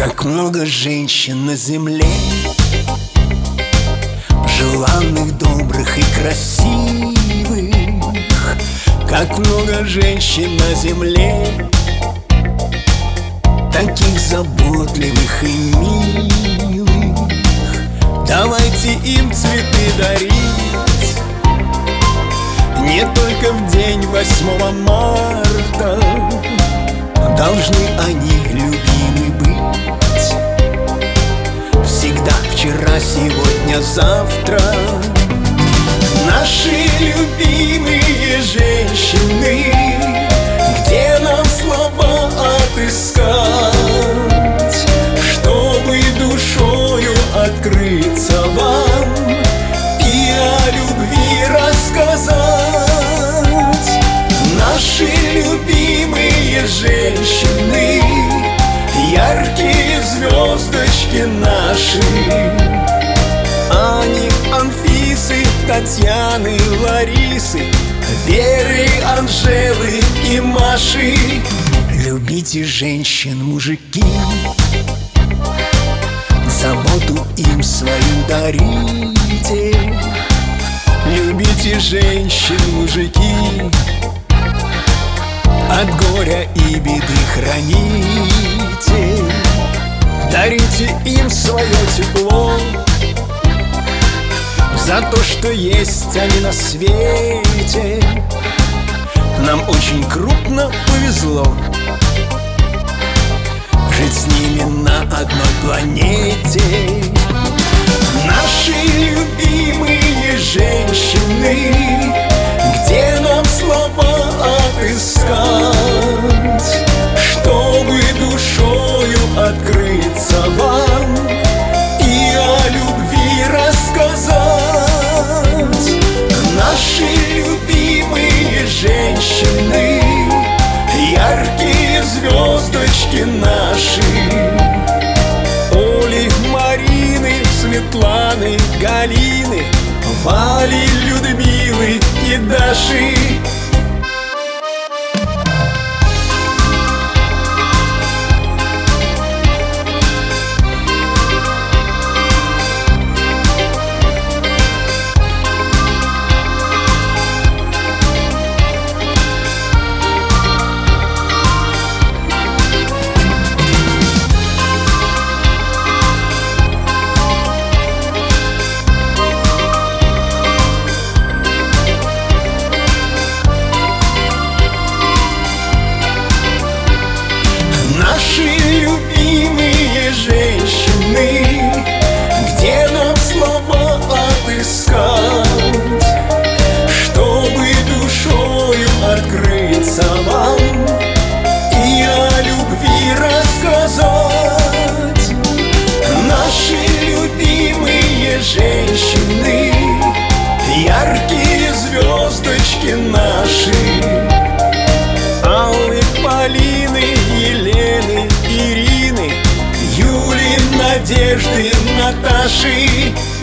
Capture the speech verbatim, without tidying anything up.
Как много женщин на земле, желанных, добрых и красивых. Как много женщин на земле, таких заботливых и милых. Давайте им цветы дарить, не только в день восьмого марта. Должны они любимы быть всегда, вчера, сегодня, завтра. Наши любимые женщины, где нам слова отыскать, чтобы душою открыться вам и о любви рассказать. Наши любимые женщины, яркие звездочки наши, Ани, Анфисы, Татьяны, Ларисы, Веры, Анжелы и Маши. Любите женщин, мужики, заботу им свою дарите. Любите женщин, мужики, от горя и беды храните. Дарите им свое тепло за то, что есть они на свете. Нам очень крупно повезло жить с ними на одной планете. Наши любимые женщины, где нам слова отыскать, чтобы душою открыться вам и о любви рассказать. Наши любимые женщины, яркие звездочки наши, Оли, Марины, Светланы, Галины, Вали, Людмилы и Даши. Наши любимые женщины, где нам слова отыскать, чтобы душою открыться вам и о любви рассказать. Наши любимые женщины, яркие звездочки наши, Аллы, Полины, Елены, Ирины, Юли, Надежды, Наташи.